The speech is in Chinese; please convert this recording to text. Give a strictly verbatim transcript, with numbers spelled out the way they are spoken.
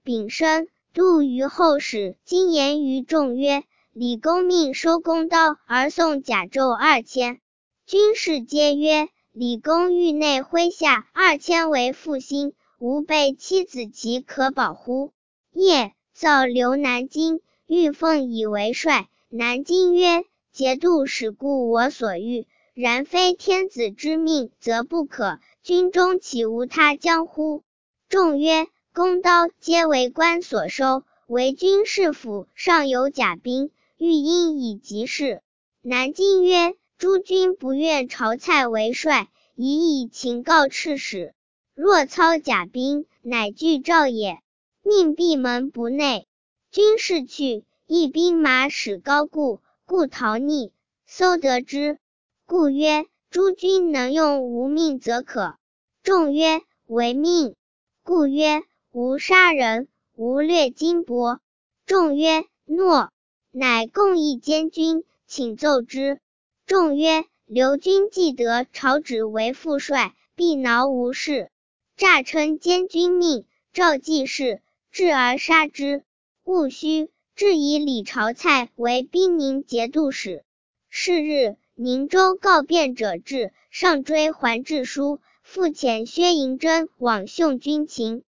丙申，杜于后使，今言于众曰：李公命收公刀而送甲胄二千。军士皆曰：李公狱内麾下二千为负心，吾辈妻子其可保乎？夜，造留南京，欲奉以为帅。南京曰：节度使故我所欲，然非天子之命，则不可。军中岂无他将乎？众曰：公刀皆为官所收，为军士府尚有甲兵，欲因以急事。南京曰：诸君不愿晁蔡为帅，宜以情告赤使。若操甲兵，乃具诏也。命闭门不内。军士去，一兵马使高固，故逃匿，搜得之。故曰：诸君能用无命则可。众曰：违命。故曰：无杀人，无掠金帛。众曰：诺。乃共议监军，请奏之。众曰：刘君既得晁指为副帅，必挠无事，诈称监军命，召记事，至而杀之。戊戌，至以李晁蔡为兵宁节度使。是日，宁州告变者至，上追还致书，复遣薛迎真往岫军情。